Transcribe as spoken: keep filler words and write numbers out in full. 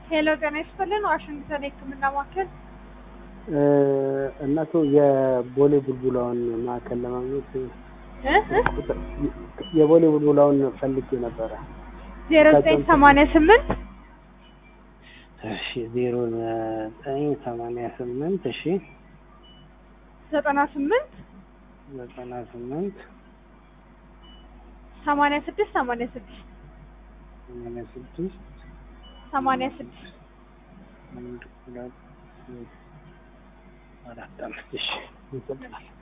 ሄሎ ጤና ይስጥልን ዋሽንግተን የህክምና ማዕከል እናቱ የቦሌ ቡልቡላውን ማዕከል ለማግኘት እ እ የቦሌ ቡልቡላውን ፈልጌ ነበረ። ዜሮ ዘጠኝ ሰማንያ ስምንት እሺ ዜሮ ዘጠኝ ሰማንያ ስምንት እሺ ዘጠና ስምንት ዘጠና ስምንት ሰማንያ ስድስት ሰማንያ ስድስት ሰማንያ ስድስት ሰማንያ ስድስት አንድ ሁለት ሶስት አራት አምስት እሺ